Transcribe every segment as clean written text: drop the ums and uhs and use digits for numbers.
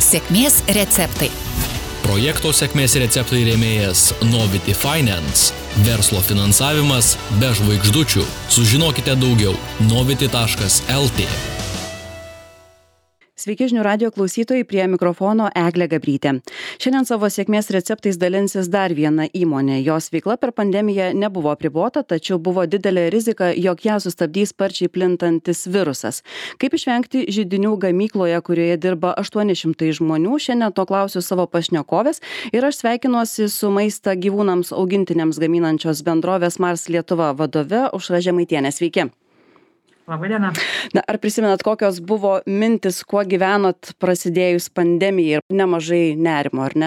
Sėkmės receptai. Projekto sėkmės receptai rėmėjas Novity Finance. Verslo finansavimas be žvaigždučių. Sužinokite daugiau novity.lt. Sveiki žinių radijo klausytojai, prie mikrofono Eglė Gabrytė. Šiandien savo sėkmės receptais dalinsis dar viena įmonė. Jos veikla per pandemiją nebuvo apribota, tačiau buvo didelė rizika, jog ją sustabdys sparčiai plintantis virusas. Kaip išvengti židinių gamykloje, kurioje dirba 800 žmonių? Šiandien to klausiu savo pašnekovės ir aš sveikinuosi su maistą gyvūnams augintiniams gaminančios bendrovės Mars Lietuva vadove Aušra Žemaitienė. Sveiki. Labadiena. Ar prisimenat, kokios buvo mintis, kuo gyvenot prasidėjus pandemijai ir nemažai nerimo, ar ne?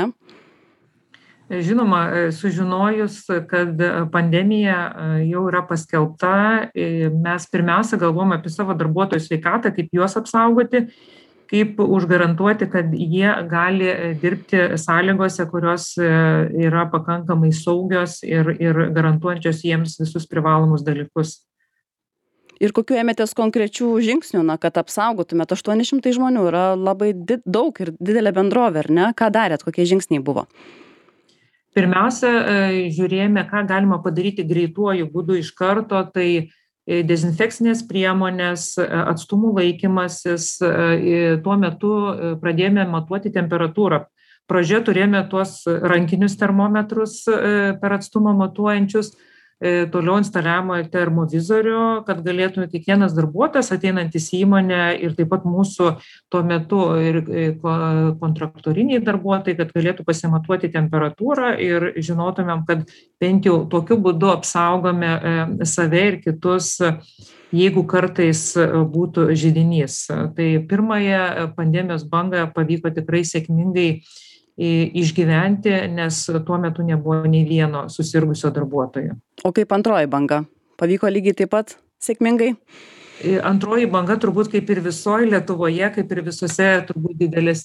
Žinoma, sužinojus, kad pandemija jau yra paskelbta, mes pirmiausia galvom apie savo darbuotojų sveikatą, kaip juos apsaugoti, kaip užgarantuoti, kad jie gali dirbti sąlygose, kurios yra pakankamai saugios ir garantuojančios jiems visus privalomus dalykus. Ir kokių ėmėtės konkrečių žingsnių, kad apsaugotumėt? 800 žmonių yra labai daug ir didelė bendrovė, ar ne? Ką darėt, kokie žingsniai buvo? Pirmiausia, žiūrėjome, ką galima padaryti greituoju būdu iš karto, tai dezinfekcinės priemonės, atstumų laikymasis. Tuo metu pradėjome matuoti temperatūrą. Pradžioje turėjome tuos rankinius termometrus per atstumą matuojančius. Toliau instaliavimo termovizorių, kad galėtume kiekvienas darbuotojas ateinantis į įmonę ir taip pat mūsų tuo metu ir kontraktoriniai darbuotojai, kad galėtų pasimatuoti temperatūrą ir žinotumėm, kad bent jau tokiu būdu apsaugome save ir kitus, jeigu kartais būtų židinys. Tai pirmąją pandemijos bangą pavyko tikrai sėkmingai išgyventi, nes tuo metu nebuvo nei vieno susirgusio darbuotojo. O kaip antroji banga? Pavyko lygiai taip pat sėkmingai? Antroji banga turbūt kaip ir visoje Lietuvoje, kaip ir visose turbūt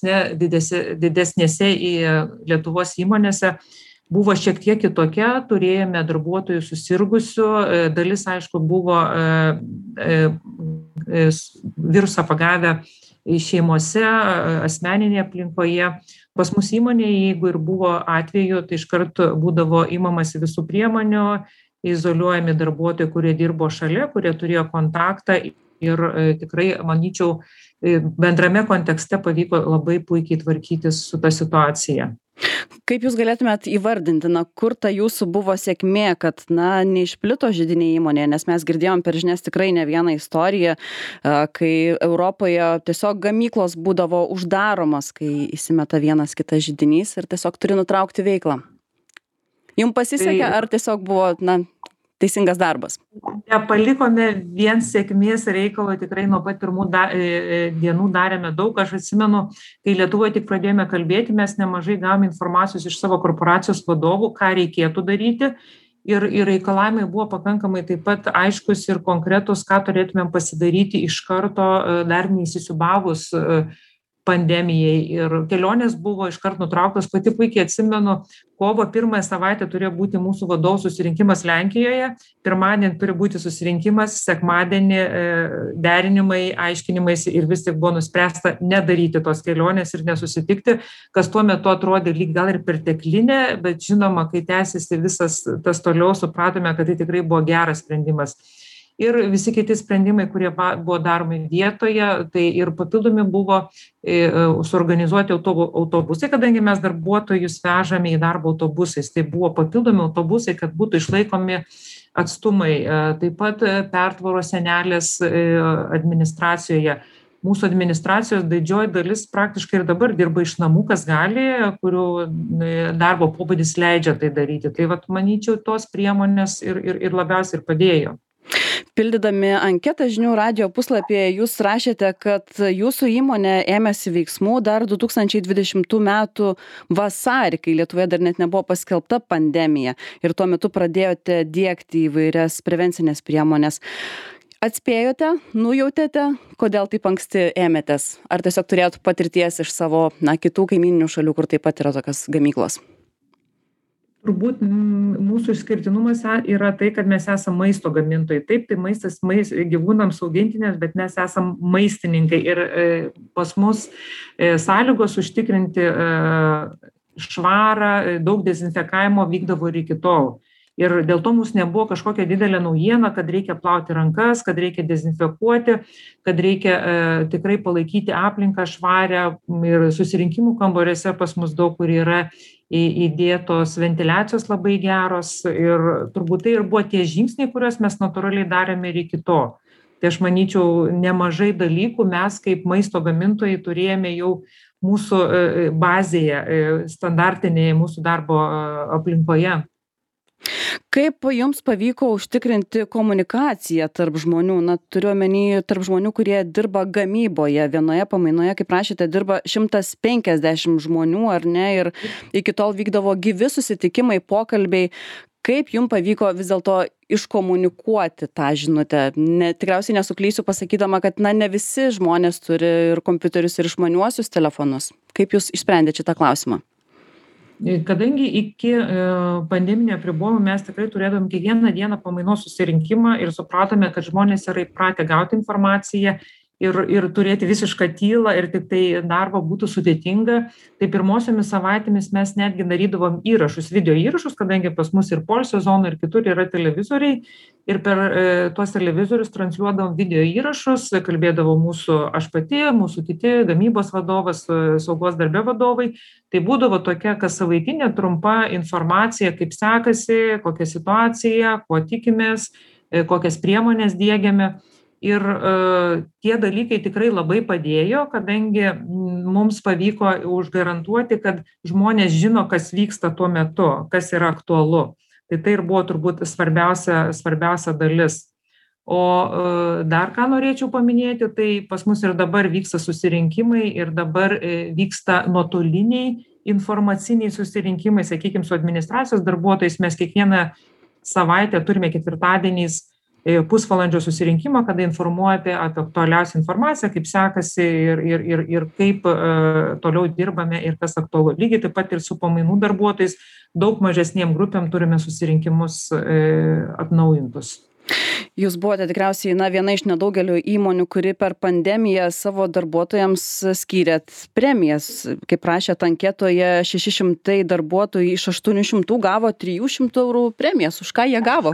didesnėse į Lietuvos įmonėse, buvo šiek tiek kitokia. Turėjome darbuotojų susirgusių, dalis aišku buvo virusą pagavę šeimose, asmeninėje aplinkoje. Pas mus įmonėje, jeigu ir buvo atveju, tai iškart būdavo imamasi visų priemonių, izoliuojami darbuotojai, kurie dirbo šalia, kurie turėjo kontaktą ir tikrai, manyčiau, bendrame kontekste pavyko labai puikiai tvarkytis su ta situacija. Kaip jūs galėtumėt įvardinti, kur ta jūsų buvo sėkmė, kad neišplito židiniai įmonėje, nes mes girdėjom per žinias tikrai ne vieną istoriją, kai Europoje tiesiog gamyklos būdavo uždaromas, kai įsimeta vienas kitas židinys ir tiesiog turi nutraukti veiklą. Jums pasisekė, ar tiesiog buvo teisingas darbas? Palikome vien sėkmės reikalo, tikrai nuo pat pirmų dienų darėme daug. Aš atsimenu, kai Lietuvoje tik pradėjome kalbėti, mes nemažai gavome informacijos iš savo korporacijos vadovų, ką reikėtų daryti. Ir reikalavimai buvo pakankamai taip pat aiškus ir konkretus, ką turėtumėm pasidaryti iš karto, dar neįsisiūbavus pandemijai. Ir kelionės buvo iškart nutrauktos. Pati puikiai atsimenu, kovo 1 savaitę turėjo būti mūsų vadovų susirinkimas Lenkijoje. Pirmadienį turi būti susirinkimas, sekmadienį derinimai, aiškinimais ir vis tik buvo nuspręsta nedaryti tos kelionės ir nesusitikti, kas tuo metu atrodė lyg gal ir perteklinė, bet žinoma, kai tęsiasi visas tas toliau, supratome, kad tai tikrai buvo geras sprendimas. Ir visi kiti sprendimai, kurie buvo daromi vietoje, tai ir papildomi buvo suorganizuoti autobusai, kadangi mes darbuotojus vežame į darbą autobusais. Tai buvo papildomi autobusai, kad būtų išlaikomi atstumai. Taip pat pertvaros senelės administracijoje. Mūsų administracijos didžioji dalis praktiškai ir dabar dirba iš namų, kas gali, kurių darbo pobūdis leidžia tai daryti. Tai manyčiau, tos priemonės ir labiausiai ir padėjo. Pildydami anketą žinių radijo puslapyje jūs rašėte, kad jūsų įmonė ėmėsi veiksmų dar 2020 metų vasarį, kai Lietuvoje dar net nebuvo paskelbta pandemija ir tuo metu pradėjote diegti įvairias prevencinės priemonės. Atspėjote, nujautėte, kodėl taip anksti ėmėtės? Ar tiesiog turėjot patirties iš savo kitų kaimyninių šalių, kur taip pat yra tokios gamyklos? Turbūt mūsų išskirtinumas yra tai, kad mes esame maisto gamintojai. Taip, tai maistas gyvūnams augintiniams, bet mes esame maistininkai ir pas mus sąlygos užtikrinti švarą, daug dezinfekavimo vykdavo ir iki tol. Ir dėl to mums nebuvo kažkokia didelė naujiena, kad reikia plauti rankas, kad reikia dezinfekuoti, kad reikia tikrai palaikyti aplinką švarę ir susirinkimų kambariuose pas mus daug kur yra įdėtos ventiliacijos labai geros ir turbūt tai ir buvo tie žingsniai, kuriuos mes natūraliai darėme ir iki to. Tai aš manyčiau, nemažai dalykų mes kaip maisto gamintojai turėjome jau mūsų bazėje, standartinėje mūsų darbo aplinkoje. Kaip jums pavyko užtikrinti komunikaciją tarp žmonių? Na, turiu omeny tarp žmonių, kurie dirba gamyboje. Vienoje pamainoje, kaip prašėte, dirba 150 žmonių, ar ne? Ir iki tol vykdavo gyvi susitikimai, pokalbiai. Kaip jums pavyko vis dėlto iškomunikuoti tą žinutę? Tikriausiai nesuklysiu pasakydama, kad ne visi žmonės turi ir kompiuterius, ir išmaniuosius telefonus. Kaip jūs išsprendėte šitą klausimą? Kadangi iki pandeminio apribojimų mes tikrai turėdavom kiekvieną dieną pamainos susirinkimą ir supratome, kad žmonės yra įpratę gauti informaciją ir turėti visišką tylą ir tik tai darbą būtų sudėtinga, tai pirmosiomis savaitėmis mes netgi darydavom įrašus, video įrašus, kadangi pas mus ir poilsio zonų ir kitur yra televizoriai ir per tuos televizorius transliuodavom video įrašus, kalbėdavo aš pati, mūsų kiti gamybos vadovas, saugos darbe vadovai. Tai būdavo tokia kas savaitinė trumpa informacija, kaip sekasi, kokia situacija, ko tikimės, kokias priemonės diegiame. Ir tie dalykai tikrai labai padėjo, kadangi mums pavyko užgarantuoti, kad žmonės žino, kas vyksta tuo metu, kas yra aktualu. Tai ir buvo turbūt svarbiausia dalis. O dar ką norėčiau paminėti, tai pas mus ir dabar vyksta susirinkimai ir dabar vyksta nuotoliniai informaciniai susirinkimai, sakykime, su administracijos darbuotojais. Mes kiekvieną savaitę turime ketvirtadieniais pusvalandžio susirinkimą, kada informuoja apie aktualiausią informaciją, kaip sekasi ir kaip toliau dirbame ir kas aktualu. Lygiai taip pat ir su pamainų darbuotojais, daug mažesniem grupėm turime susirinkimus atnaujintus. Jūs buvote tikriausiai viena iš nedaugelio įmonių, kuri per pandemiją savo darbuotojams skyrėt premijas. Kaip rašėt anketoje, 600 darbuotojų iš 800 gavo 300 eurų premijas. Už ką jie gavo?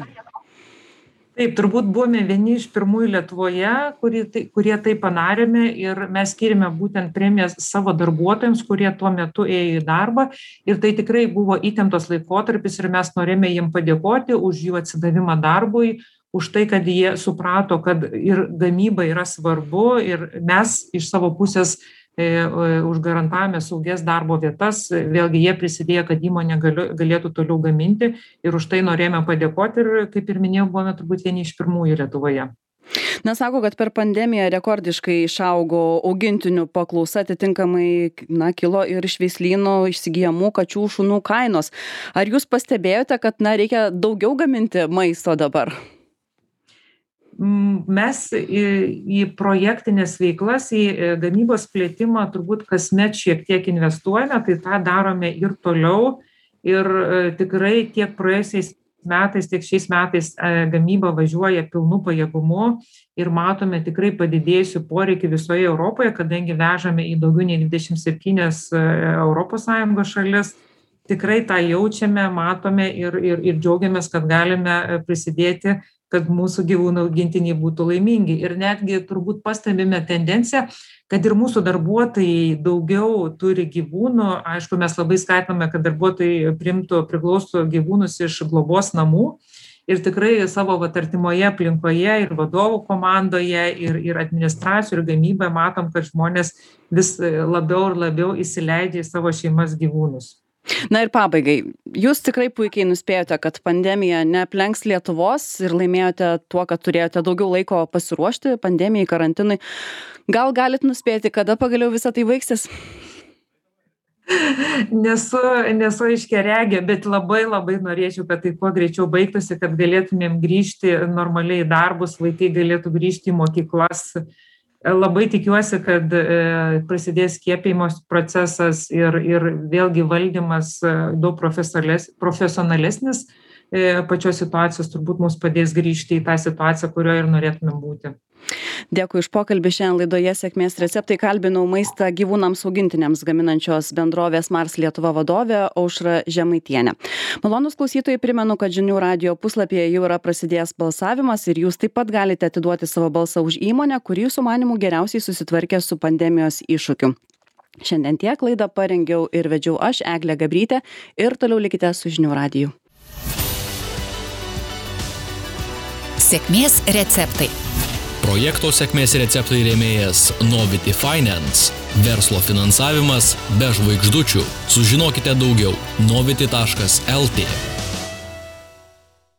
Taip, turbūt buvome vieni iš pirmųjų Lietuvoje, kurie tai padarėme ir mes skyrėme būtent premijas savo darbuotojams, kurie tuo metu ėjo į darbą ir tai tikrai buvo įtemptas laikotarpis ir mes norėjome jiem padėkoti už jų atsidavimą darbui, už tai, kad jie suprato, kad ir gamyba yra svarbu ir mes iš savo pusės užgarantavome saugias darbo vietas, vėlgi jie prisidėjo, kad įmonė galėtų toliau gaminti ir už tai norėjome padėkoti ir, kaip ir minėjau, buvome turbūt vieni iš pirmųjų Lietuvoje. Sako, kad per pandemiją rekordiškai išaugo augintinių paklausa, atitinkamai kilo ir iš veislynų įsigyjamų kačių, šunų kainos. Ar jūs pastebėjote, kad reikia daugiau gaminti maisto dabar? Mes į projektinės veiklas, į gamybos plėtimą turbūt kasmet šiek tiek investuojame, tai tą darome ir toliau. Ir tikrai tiek praėjusiais metais, tiek šiais metais gamyba važiuoja pilnu pajėgumu ir matome tikrai padidėjusių poreikį visoje Europoje, kadangi vežame į daugiau nei 27 ES šalis. Tikrai tą jaučiame, matome ir džiaugiamės, kad galime prisidėti, kad mūsų gyvūnų augintiniai būtų laimingi. Ir netgi turbūt pastebime tendenciją, kad ir mūsų darbuotojai daugiau turi gyvūnų. Aišku, mes labai skatiname, kad darbuotojai priglausto gyvūnus iš globos namų. Ir tikrai savo artimoje aplinkoje ir vadovų komandoje ir administracijų ir gamyboje matom, kad žmonės vis labiau ir labiau įsileidžia į savo šeimas gyvūnus. Ir pabaigai, jūs tikrai puikiai nuspėjote, kad pandemija neaplenks Lietuvos ir laimėjote tuo, kad turėjote daugiau laiko pasiruošti pandemijai, karantinui. Gal galit nuspėti, kada pagaliau visą tai baigsis? Nesu aiškiaregė, bet labai norėčiau, kad tai kuo greičiau baigtųsi, kad galėtumėm grįžti normaliai į darbus, vaikai galėtų grįžti į mokyklas. Labai tikiuosi, kad prasidės skiepijimo procesas ir vėlgi valdymas daug profesionalesnis pačios situacijos turbūt mums padės grįžti į tą situaciją, kurioje ir norėtumėm būti. Dėkui už pokalbį. Šiandien laidoje Sėkmės receptai kalbinau maistą gyvūnams augintiniams gaminančios bendrovės Mars Lietuva vadovę Aušrą Žemaitienę. Malonūs klausytojai, primenu, kad Žinių radijo puslapyje jau yra prasidėjęs balsavimas ir jūs taip pat galite atiduoti savo balsą už įmonę, kuri jūsų manimų geriausiai susitvarkė su pandemijos iššūkiu. Šiandien tiek, laidą parengiau ir vedžiau aš, Eglė Gabrytė, ir toliau likite su Žinių radiju. Sėkmės receptai. Projekto Sėkmės receptai rėmėjas Novity Finance. Verslo finansavimas be žvaigždučių. Sužinokite daugiau novity.lt.